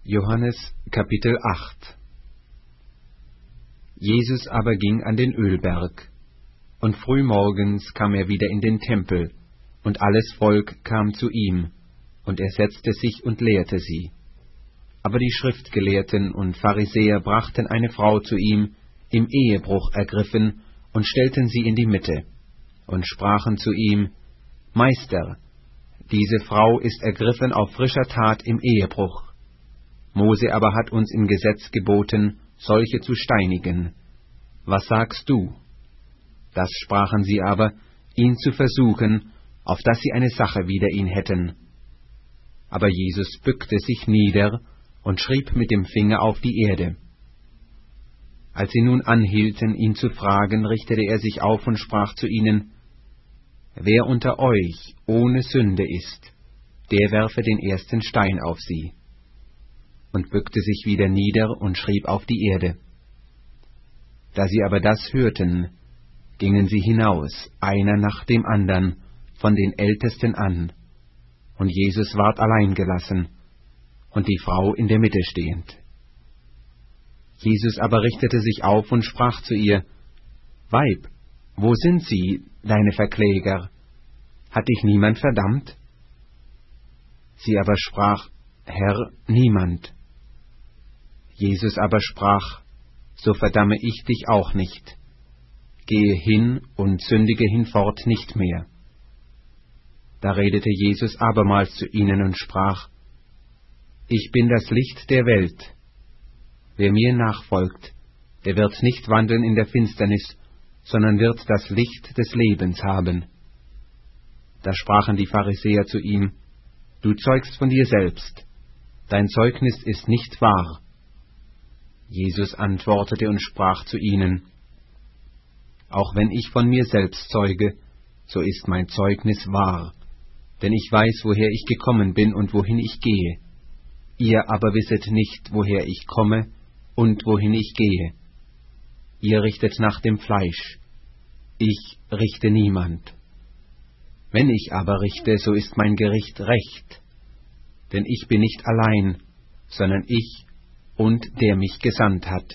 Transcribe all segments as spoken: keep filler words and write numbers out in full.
Johannes Kapitel acht. Jesus aber ging an den Ölberg, und frühmorgens kam er wieder in den Tempel, und alles Volk kam zu ihm, und er setzte sich und lehrte sie. Aber die Schriftgelehrten und Pharisäer brachten eine Frau zu ihm, im Ehebruch ergriffen, und stellten sie in die Mitte, und sprachen zu ihm: Meister, diese Frau ist ergriffen auf frischer Tat im Ehebruch. Mose aber hat uns im Gesetz geboten, solche zu steinigen. Was sagst du? Das sprachen sie aber, ihn zu versuchen, auf dass sie eine Sache wider ihn hätten. Aber Jesus bückte sich nieder und schrieb mit dem Finger auf die Erde. Als sie nun anhielten, ihn zu fragen, richtete er sich auf und sprach zu ihnen: Wer unter euch ohne Sünde ist, der werfe den ersten Stein auf sie. Und bückte sich wieder nieder und schrieb auf die Erde. Da sie aber das hörten, gingen sie hinaus, einer nach dem andern, von den Ältesten an, und Jesus ward allein gelassen, und die Frau in der Mitte stehend. Jesus aber richtete sich auf und sprach zu ihr: Weib, wo sind sie, deine Verkläger? Hat dich niemand verdammt? Sie aber sprach: Herr, niemand. Jesus aber sprach: So verdamme ich dich auch nicht. Gehe hin und sündige hinfort nicht mehr. Da redete Jesus abermals zu ihnen und sprach: Ich bin das Licht der Welt. Wer mir nachfolgt, der wird nicht wandeln in der Finsternis, sondern wird das Licht des Lebens haben. Da sprachen die Pharisäer zu ihm: Du zeugst von dir selbst, dein Zeugnis ist nicht wahr. Jesus antwortete und sprach zu ihnen: Auch wenn ich von mir selbst zeuge, so ist mein Zeugnis wahr, denn ich weiß, woher ich gekommen bin und wohin ich gehe. Ihr aber wisset nicht, woher ich komme und wohin ich gehe. Ihr richtet nach dem Fleisch, ich richte niemand. Wenn ich aber richte, so ist mein Gericht recht, denn ich bin nicht allein, sondern ich und der mich gesandt hat.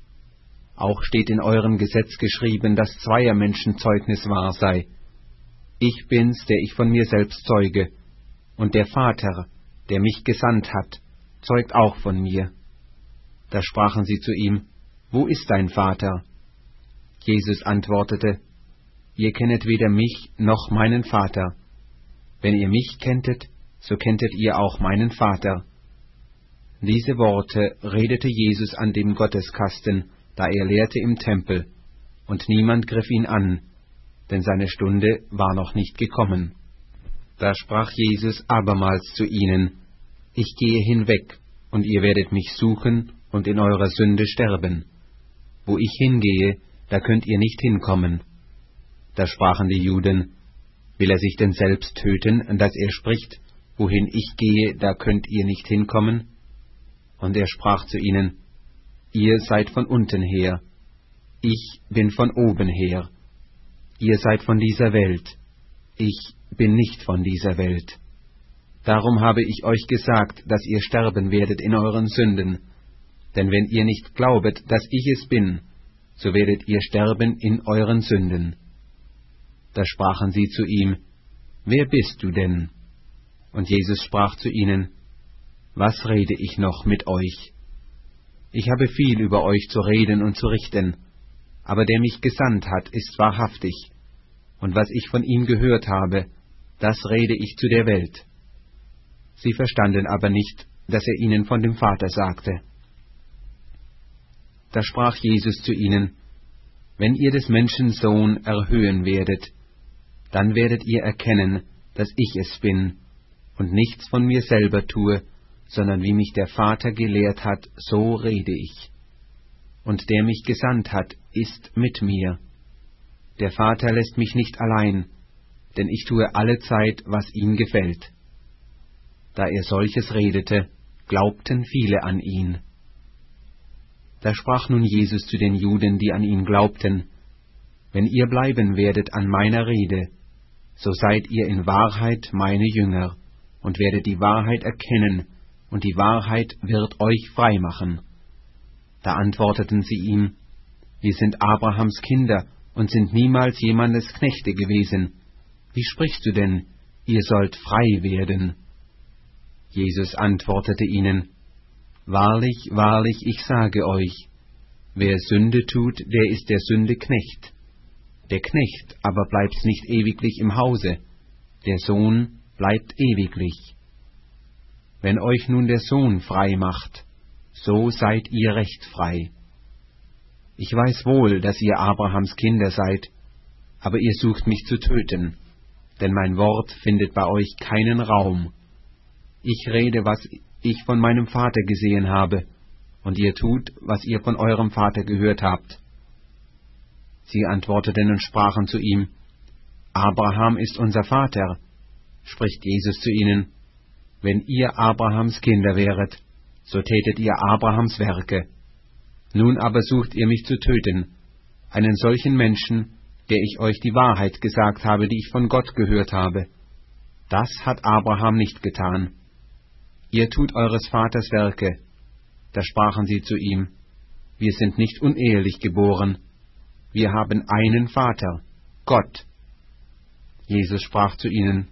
Auch steht in eurem Gesetz geschrieben, dass zweier Menschen Zeugnis wahr sei. Ich bin's, der ich von mir selbst zeuge, und der Vater, der mich gesandt hat, zeugt auch von mir. Da sprachen sie zu ihm: Wo ist dein Vater? Jesus antwortete: Ihr kennet weder mich noch meinen Vater. Wenn ihr mich kenntet, so kenntet ihr auch meinen Vater. Diese Worte redete Jesus an dem Gotteskasten, da er lehrte im Tempel, und niemand griff ihn an, denn seine Stunde war noch nicht gekommen. Da sprach Jesus abermals zu ihnen: Ich gehe hinweg, und ihr werdet mich suchen und in eurer Sünde sterben. Wo ich hingehe, da könnt ihr nicht hinkommen. Da sprachen die Juden: Will er sich denn selbst töten, dass er spricht: Wohin ich gehe, da könnt ihr nicht hinkommen? Und er sprach zu ihnen: Ihr seid von unten her, ich bin von oben her. Ihr seid von dieser Welt, ich bin nicht von dieser Welt. Darum habe ich euch gesagt, dass ihr sterben werdet in euren Sünden. Denn wenn ihr nicht glaubet, dass ich es bin, so werdet ihr sterben in euren Sünden. Da sprachen sie zu ihm: Wer bist du denn? Und Jesus sprach zu ihnen: Was rede ich noch mit euch? Ich habe viel über euch zu reden und zu richten, aber der mich gesandt hat, ist wahrhaftig, und was ich von ihm gehört habe, das rede ich zu der Welt. Sie verstanden aber nicht, dass er ihnen von dem Vater sagte. Da sprach Jesus zu ihnen: Wenn ihr des Menschen Sohn erhöhen werdet, dann werdet ihr erkennen, dass ich es bin, und nichts von mir selber tue, sondern wie mich der Vater gelehrt hat, so rede ich. Und der mich gesandt hat, ist mit mir. Der Vater lässt mich nicht allein, denn ich tue allezeit, was ihm gefällt. Da er solches redete, glaubten viele an ihn. Da sprach nun Jesus zu den Juden, die an ihn glaubten: Wenn ihr bleiben werdet an meiner Rede, so seid ihr in Wahrheit meine Jünger, und werdet die Wahrheit erkennen, und die Wahrheit wird euch frei machen. Da antworteten sie ihm: Wir sind Abrahams Kinder und sind niemals jemandes Knechte gewesen. Wie sprichst du denn, ihr sollt frei werden? Jesus antwortete ihnen: Wahrlich, wahrlich, ich sage euch, wer Sünde tut, der ist der Sünde Knecht. Der Knecht aber bleibt nicht ewiglich im Hause, der Sohn bleibt ewiglich. Wenn euch nun der Sohn frei macht, so seid ihr recht frei. Ich weiß wohl, dass ihr Abrahams Kinder seid, aber ihr sucht mich zu töten, denn mein Wort findet bei euch keinen Raum. Ich rede, was ich von meinem Vater gesehen habe, und ihr tut, was ihr von eurem Vater gehört habt. Sie antworteten und sprachen zu ihm: Abraham ist unser Vater. Spricht Jesus zu ihnen: Wenn ihr Abrahams Kinder wäret, so tätet ihr Abrahams Werke. Nun aber sucht ihr mich zu töten, einen solchen Menschen, der ich euch die Wahrheit gesagt habe, die ich von Gott gehört habe. Das hat Abraham nicht getan. Ihr tut eures Vaters Werke. Da sprachen sie zu ihm: Wir sind nicht unehelich geboren. Wir haben einen Vater, Gott. Jesus sprach zu ihnen: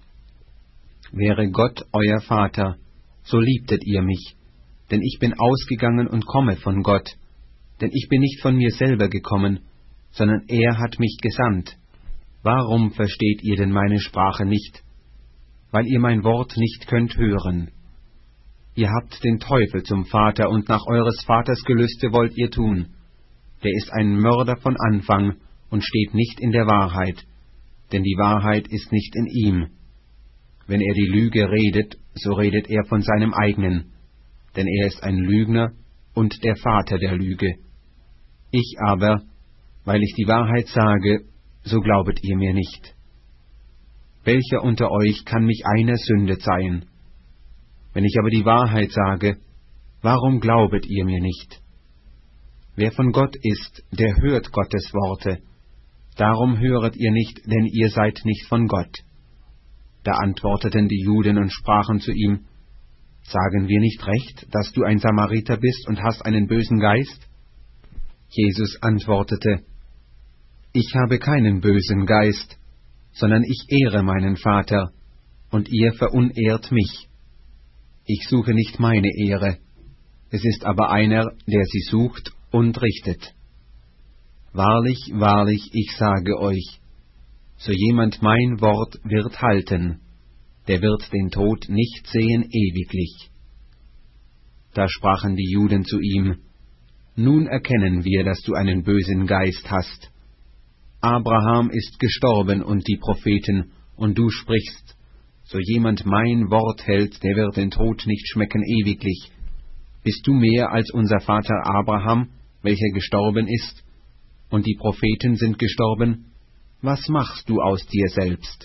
Wäre Gott euer Vater, so liebtet ihr mich, denn ich bin ausgegangen und komme von Gott, denn ich bin nicht von mir selber gekommen, sondern er hat mich gesandt. Warum versteht ihr denn meine Sprache nicht? Weil ihr mein Wort nicht könnt hören. Ihr habt den Teufel zum Vater, und nach eures Vaters Gelüste wollt ihr tun. Der ist ein Mörder von Anfang und steht nicht in der Wahrheit, denn die Wahrheit ist nicht in ihm. Wenn er die Lüge redet, so redet er von seinem eigenen, denn er ist ein Lügner und der Vater der Lüge. Ich aber, weil ich die Wahrheit sage, so glaubet ihr mir nicht. Welcher unter euch kann mich einer Sünde zeihen? Wenn ich aber die Wahrheit sage, warum glaubet ihr mir nicht? Wer von Gott ist, der hört Gottes Worte. Darum höret ihr nicht, denn ihr seid nicht von Gott. Da antworteten die Juden und sprachen zu ihm: Sagen wir nicht recht, dass du ein Samariter bist und hast einen bösen Geist? Jesus antwortete: Ich habe keinen bösen Geist, sondern ich ehre meinen Vater, und ihr verunehrt mich. Ich suche nicht meine Ehre, es ist aber einer, der sie sucht und richtet. Wahrlich, wahrlich, ich sage euch, so jemand mein Wort wird halten, der wird den Tod nicht sehen ewiglich. Da sprachen die Juden zu ihm: Nun erkennen wir, dass du einen bösen Geist hast. Abraham ist gestorben und die Propheten, und du sprichst: So jemand mein Wort hält, der wird den Tod nicht schmecken ewiglich. Bist du mehr als unser Vater Abraham, welcher gestorben ist, und die Propheten sind gestorben? Was machst du aus dir selbst?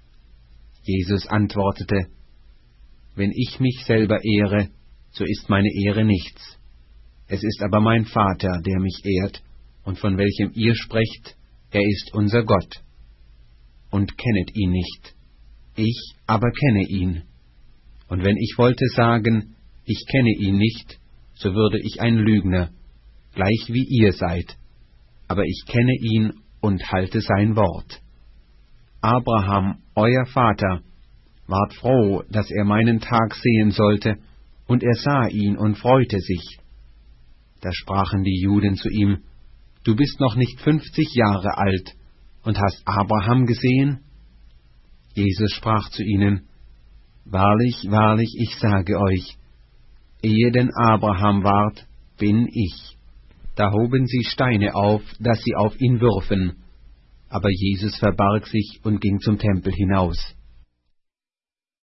Jesus antwortete: Wenn ich mich selber ehre, so ist meine Ehre nichts. Es ist aber mein Vater, der mich ehrt, und von welchem ihr sprecht, er ist unser Gott. Und kennet ihn nicht. Ich aber kenne ihn. Und wenn ich wollte sagen, ich kenne ihn nicht, so würde ich ein Lügner, gleich wie ihr seid. Aber ich kenne ihn und halte sein Wort. Abraham, euer Vater, ward froh, dass er meinen Tag sehen sollte, und er sah ihn und freute sich. Da sprachen die Juden zu ihm: Du bist noch nicht fünfzig Jahre alt und hast Abraham gesehen? Jesus sprach zu ihnen: Wahrlich, wahrlich, ich sage euch, ehe denn Abraham ward, bin ich. Da hoben sie Steine auf, dass sie auf ihn würfen. Aber Jesus verbarg sich und ging zum Tempel hinaus.